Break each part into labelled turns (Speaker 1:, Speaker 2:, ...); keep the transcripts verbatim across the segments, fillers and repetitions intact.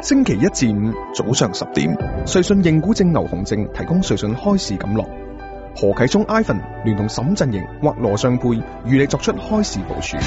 Speaker 1: 星期一至五早上十點，瑞信認股證牛熊證提供瑞信開市錦樂。何啟聰 Ivan 聯同沈振盈或羅尚佩與你作出開市部署。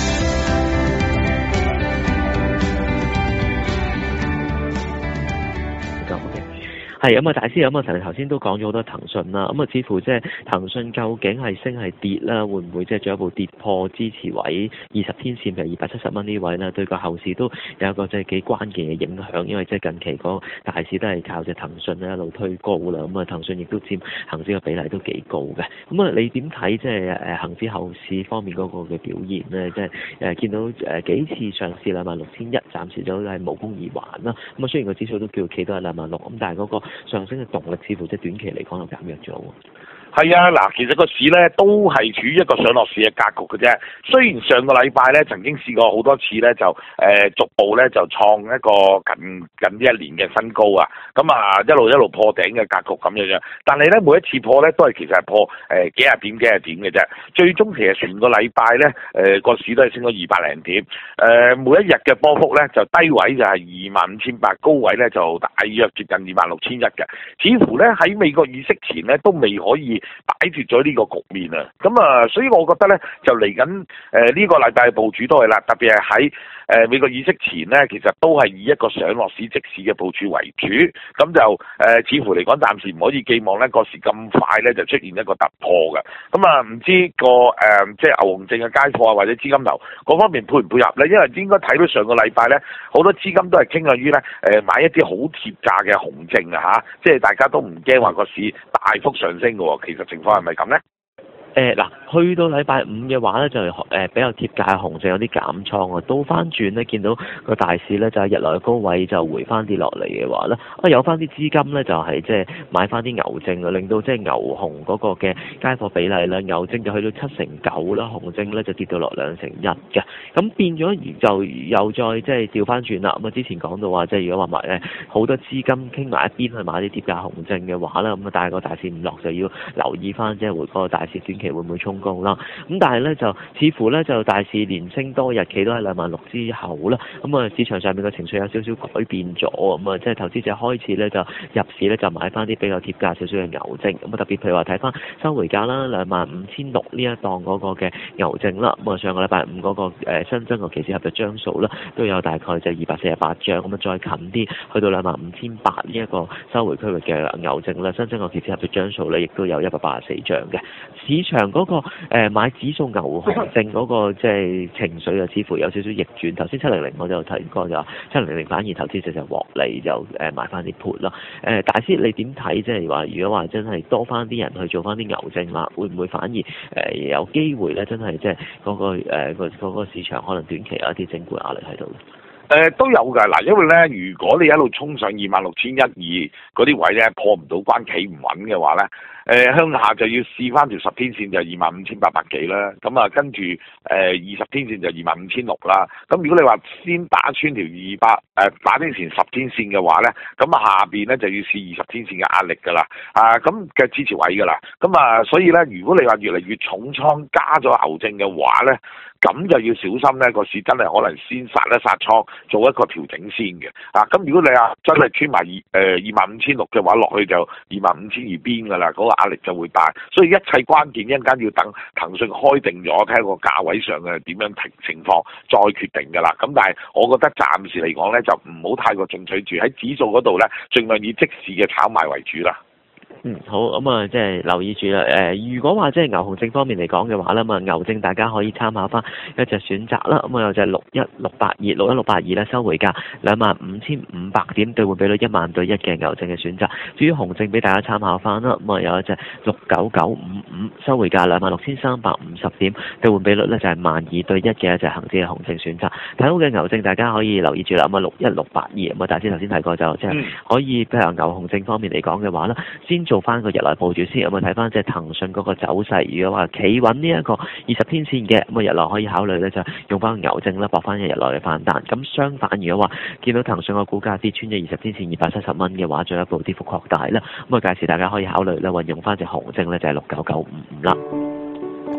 Speaker 2: 係咁啊，大師咁啊，陳頭先都講咗好多騰訊啦，咁啊，似乎即係騰訊究竟係升係跌啦，會唔會即係進一步跌破支持位二十天線，譬如二百七十蚊呢位呢？對個後市都有一個即係幾關鍵嘅影響，因為即係近期個大市都係靠隻騰訊咧一路推高啦，咁啊，騰訊亦都佔恆指嘅比例都幾高嘅。咁啊，你點睇即係誒恆指後市方面嗰個嘅表現呢？即係誒見到誒幾次上試兩萬六千一，暫時都係無功而還啦。咁啊，雖然個指數都叫企到係兩萬六，咁但係嗰個上升嘅動力似乎即係短期嚟講就減弱咗喎。
Speaker 3: 係啊，嗱，其實個市咧都係處於一個上落市嘅格局嘅啫。雖然上個禮拜咧曾經試過好多次咧就誒、呃、逐步咧就創一個近近呢一年嘅新高啊，咁啊一路一路破頂嘅格局咁樣樣。但係咧每一次破咧都係其實係破誒、呃、幾廿點幾廿點嘅啫。最終其實成個禮拜咧誒個市都係升咗二百零點。誒、呃、每一日嘅波幅咧就低位就係二萬五千八，高位咧就大約接近二萬六千一嘅。似乎咧喺美國議息前咧都未可以擺脫咗呢個局面啊，咁啊，所以我覺得咧就嚟緊誒呢個禮拜嘅部署都係啦，特別係喺誒美國議息前咧，其實都係以一個上落市即市嘅部署為主，咁就誒、呃、似乎嚟講暫時唔可以寄望咧個市咁快咧就出現一個突破嘅，咁啊唔知個誒、呃、即係牛熊證嘅街貨啊或者資金流嗰方面配唔配合咧？因為應該睇到上個禮拜咧好多資金都係傾向於咧誒買一啲好貼價嘅熊證啊嚇，即係大家都唔驚話個市大幅上升嘅喎，其實情況係咪咁咧？
Speaker 2: 誒嗱、呃，去到禮拜五嘅話咧，就係、是、誒、呃、比較貼價熊證有啲減倉啊，倒翻轉咧，見到個大市咧就係日內高位就回翻跌落嚟嘅話咧，啊有翻啲資金咧就係即係買翻啲牛證啊，令到即係牛熊嗰個嘅街貨比例咧，牛證就去到七成九啦，熊證咧就跌到落兩成一嘅，咁變咗就又再即係調翻轉啦。咁啊之前講到話即係如果話買誒好多資金傾埋一邊去買啲貼價熊證嘅話咧，咁啊但係個大市唔落就要留意翻即係回個大市短期會唔會衝高啦？咁但係咧就似乎咧就大市連升多日企都喺兩萬六之後啦，咁啊市場上面嘅情緒有少少改變咗，咁啊即係投資者開始咧就入市咧就買翻啲比較貼價少少嘅牛證，咁啊特別譬如話睇翻收回價啦，兩萬五千六呢一檔嗰個嘅牛證啦，咁啊上個禮拜五嗰個誒新增個期指合約張數啦都有大概就二百四十八張，咁啊再近啲去到兩萬五千八呢一個收回區域嘅牛證啦，新增個期指合約張數咧亦都有一百八十四張嘅。市場嗰、那個誒、呃、買指數牛熊證嗰個即係情緒啊，似乎有少少逆轉。頭先七零零我就提過就七零零反而投資者就獲利就誒買翻啲 put 咯。誒大師你點睇？即係話如果話真係多翻啲人去做翻啲牛證啦，會唔會反而誒、呃、有機會咧？真係即係嗰個誒個嗰個市場可能短期有一啲整固壓力喺度。
Speaker 3: 誒、呃、都有㗎嗱，因為咧，如果你一路衝上二萬六千一二嗰啲位咧，破唔到關企唔穩嘅話咧，誒、呃、向下就要試翻條十天線就二萬五千八百幾啦，咁啊跟住誒二十天線就二萬五千六啦，咁如果你話先打穿條二百誒打天線十天線嘅話咧，咁下邊咧就要試二十天線嘅壓力㗎啦，啊咁嘅支持位㗎啦，咁啊所以咧，如果你話越嚟越重倉加咗牛證嘅話咧，咁就要小心咧，個市真係可能先殺一殺倉，做一個調整先嘅。啊，咁如果你話真係穿埋二誒二萬五千六嘅話，落去就二萬五千二邊㗎啦，嗰、那個壓力就會大。所以一切關鍵一陣間要等騰訊開定咗，睇下個價位上嘅點樣情情況再決定㗎啦。咁但係我覺得暫時嚟講咧，就唔好太過進取住喺指數嗰度咧，盡量以即時嘅炒賣為主啦。
Speaker 2: 嗯，好，咁啊，即係留意住啦。誒、呃，如果話即係牛熊證方面嚟講嘅話咧，咁啊牛證大家可以參考翻一隻選擇啦。咁啊有隻六一六八二六一六八二咧，收回價兩萬五千五百點，兌換比率一萬對一嘅牛證嘅選擇。至於熊證俾大家參考翻啦，咁啊有一隻六九九五五，收回價兩萬六千三百五十點，兌換比率咧就係萬二對一嘅一隻恒指嘅熊證選擇。睇好嘅牛證大家可以留意住啦。咁啊六一六八二，咁啊大師頭先提過就即係可以譬如牛熊證方面嚟講嘅話咧，先做翻個日內部署先，有冇睇翻即係騰訊嗰個走勢？如果話企穩呢一個二十天線嘅，咁啊日內可以考慮咧就用翻牛證啦，搏翻日內嘅反彈。咁相反，如果話見到騰訊個股價跌穿咗二十天線二百七十蚊嘅話，進一步跌幅擴大啦，咁啊屆時大家可以考慮咧運用翻隻熊證咧，就係六九九五五啦。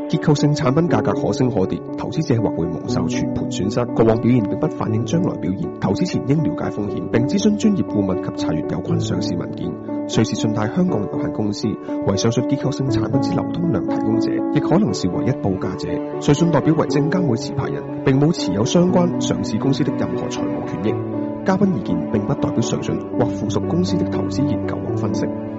Speaker 1: 結構性產品價格可升可跌，投資者或會蒙受全盤損失。過往表現並不反映將來表現，投資前應了解風險，並諮詢專業顧問及查閱有關上市文件。瑞士信貸香港有限公司為上述結構性產品之流通量提供者，亦可能是唯一報價者。瑞信代表為證監會持牌人，並冇持有相關上市公司的任何財務權益。嘉賓意見並不代表瑞信或附屬公司的投資研究或分析。